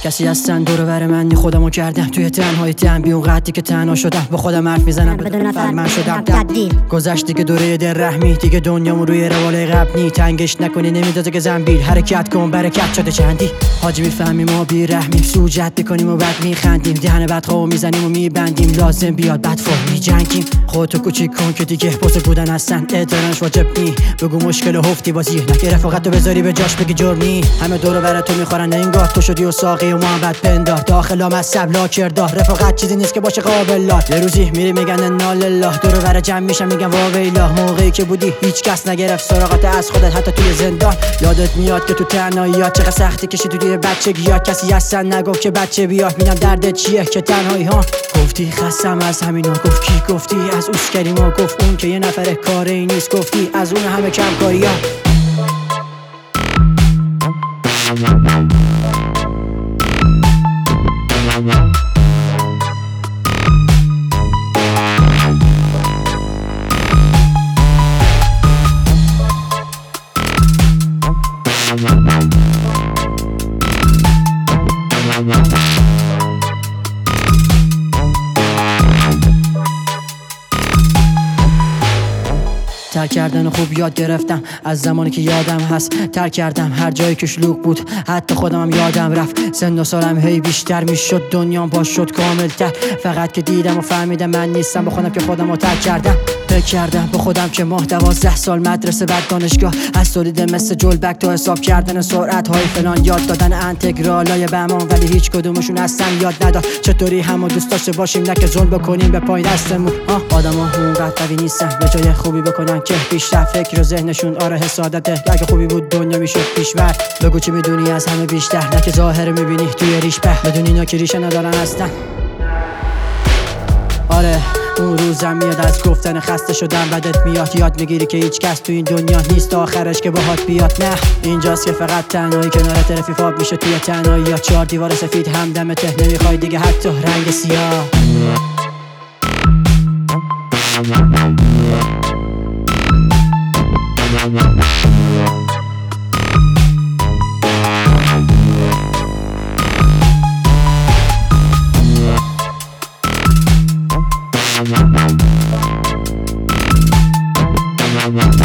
کسی هستن دور و بر من نی خودمو کردم توی تنهایی بی اون قدری که تنها شدم با خودم حرف میزنم بدون نفر من شدم تبدیل گذشت دیگه دوره دل رحمی دیگه دنیامو روی رواله قبل نی تنگش نکنی نمیدازه که زنبیل حرکت کن برکت شده چندی حاجی میفهمیم ما بی رحمیم سوجت میکنیم و بعد میخندیم دهن بدخواه میزنیم و میبندیم لازم بیاد بعد فور میجنگیم خودتو کوچیک کن که دیگه بزرگ بودن هستن اعتراض واجب نی بگو مشکل و هفتی بازی نگه رفاقتو بذاری به جاش بگی جرمی همه دور بر تو میخورن انگار تو شدی و ساقی و محبت پندار داخلام از سبلا کردار رفاقت چیزی نیست که باشه قابل یه روزی میری میگن انا لله دور بر جمع میشن میگن واویلا موقعی که بودی هیچ کس نگرفت سراغت از خودت حتی توی زندان یادت میاد که تو تنهاییات چقدر سختی کشیدی توی بچگی ها کسی هستن نگفت که بچه بیاد میگم دردت چیه که تنهایی ها گفتی خستم از همینا گفت کی گفتی از اوسکری ما گفت اون که یه نفر کاری نیست گفتی از اون همه کم کاری ها ترک کردن خوب یاد گرفتم از زمانی که یادم هست ترک کردم هر جایی که شلوغ بود حتی خودم هم یادم رفت سن و سالم هی بیشتر میشد دنیام باز شد کاملتر فقط که دیدم و فهمیدم من نیستم با خودم که خودم رو ترک کردم فکر کردم با خودم که ماه 12 سال مدرسه بعد دانشگاه از تولید مثل جلبک تا حساب کردن سرعت های فلان یاد دادن انتگرالای بهمان ولی هیچ کدومشون اصلا یاد نداد چطوری همو دوست داشته باشیم نه که ظلم بکنیم به پای دستمون آدما اونقدر قوی نیستن به جای خوبی بکنن که بیشتر فکر و ذهنشون آره حسادته اگه خوبی بود دنیا میشد پیشبر بگو چی میدونی از همه بیشتر نه که ظاهر میبینی توی ریش به بدون اینا که ریشه ندارن هستن آره اون روزم میاد از گفتن خسته شدم بدت میاد یاد میگیری که هیچ کس تو این دنیا نیست آخرش که باهات بیاد نه اینجاست که فقط تنهایی کنارت رفیقات میشه توی تنهایی یا 4 دیوار سفید همدمته نمیخوای دیگه حتی رنگ سیاه Yeah.